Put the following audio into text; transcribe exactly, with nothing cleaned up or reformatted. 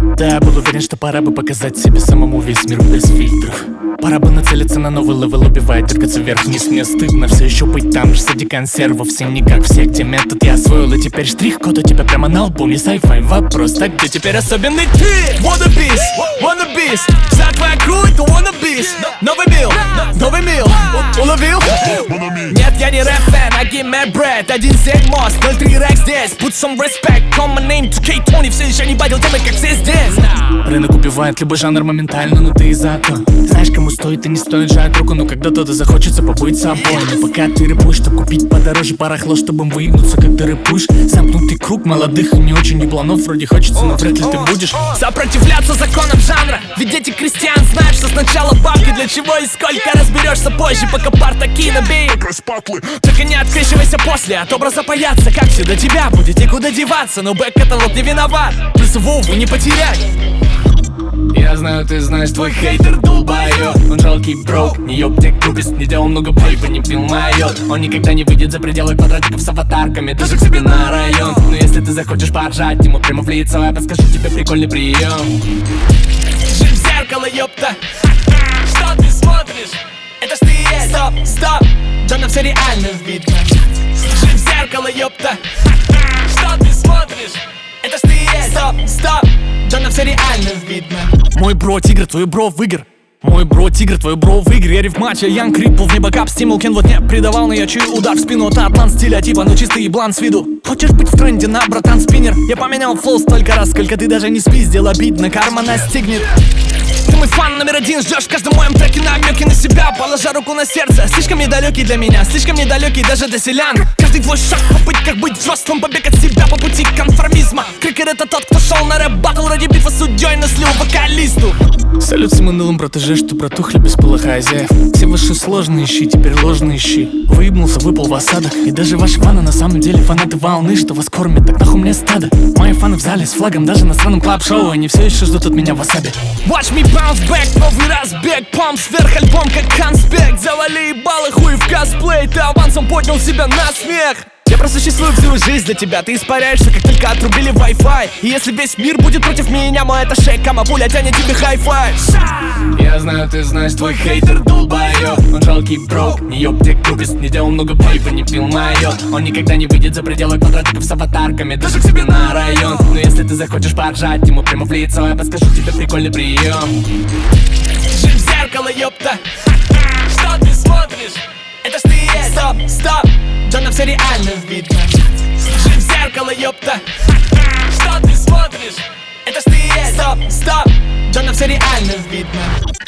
Да, был уверен, что пора бы показать себе самому весь мир без фильтров. Пора бы нацелиться на новый левел, убивать, двигаться вверх-вниз. Мне стыдно все еще быть там же среди консервов. Все не как все, где метод я освоил. И теперь штрих-код у тебя прямо на лбу. Не sci-fi вопрос, так где теперь особенный ты? Wanna beast, wanna beast. Вся твоя круть, то wanna beast. Новый мил, новый мил, уловил? Нет, я не рэп-фэн, I give me bread. Один семь мост, ноль три рэк здесь. Put some respect, call my name two K twenty. Все еще не бадил темы, как все здесь. Рынок убивает любой жанр моментально, но ты и за то. Знаешь, кому стоит и не стоит жать руку, но когда-то захочется побыть собой. Но пока ты рэпуешь, то купить подороже барахло, чтобы им выгнуться, как ты рэпуешь. Замкнутый круг молодых и не очень ебланов. Вроде хочется, но вряд ли ты будешь сопротивляться законам жанра. Ведь дети крестьян знают, что сначала бабки, для чего и сколько разберешься позже, пока партаки набей. Так и не открещивайся после от образа паяться. Как все до тебя будет и куда деваться, но бэк-каталог не виноват. Плюс Вову не потерять. Я знаю, ты знаешь, твой хейтер долбоёб. Он жалкий брок, не ёбтек кубис. Не делал много плейпа, не пил майот. Он никогда не выйдет за пределы квадратиков с аватарками, даже к себе на район. Но если ты захочешь поржать ему прямо в лицо, я подскажу тебе прикольный прием. Скажи в зеркало, ёпта. Что ты смотришь? Это ж ты и есть. Стоп, стоп, да нам все реально видно. Скажи в зеркало, ёпта. Что ты смотришь? Это ж ты и есть. Стоп, стоп, да нам все реально видно. Мой бро тигр, твой бро выигр. Мой бро тигр, твой бро в игре. Я риф матча, Янг Риппл в небо кап. Стимул Кен вот не предавал, но я чую удар в спину. Это атлант стиля типа, но чистый еблан с виду. Хочешь быть в тренде на, братан, спиннер? Я поменял флоу столько раз, сколько ты даже не спиздил. Обидно, карма настигнет. Ты мой фан номер один, ждешь в каждом моем треке намеки на себя, положа руку на сердце. Слишком недалекий для меня, слишком недалекий даже для селян. Каждый твой шаг попытках быть взрослым, побег от себя по пути конформизма. Крикер это тот, кто шел на рэп-баттл ради битвы судьей, но слил вокалисту. Салют всем унылым протеже, что протухли без пыла хозяев. Все ваши сложные ищи, теперь ложные ищи. Выебнулся, выпал в осадок. И даже ваши фаны на самом деле фанаты волны, что вас кормят, так нахуй мне стадо. Мои фаны в зале с флагом, даже на странном клаб-шоу. Они все еще ждут от меня васаби. Watch me bounce back, новый разбег. Памп сверх альбом как конспект. Завали ебало хуй в косплей. Ты авансом поднял себя на смех. Я просто существую всю жизнь для тебя. Ты испаряешься, как только отрубили Wi-Fi. И если весь мир будет против меня, мой это шейк, а пуля тянет тебе хай-фай. Я знаю, ты знаешь, твой хейтер долбоёб. Он жалкий брок, не ёбтек кубис. Не делал много плейпа, не пил майот. Он никогда не выйдет за пределы квадратиков с аватарками, даже к себе на район. Но если ты захочешь поржать ему прямо в лицо, я подскажу тебе прикольный прием. Скажи в зеркало, ёпта. Что ты смотришь? Это ж ты и есть. Стоп, стоп, да нам все реально видно. Скажи в зеркало, ёпта. Что ты смотришь? Это ж ты и есть. Стоп, стоп, да нам все реально видно.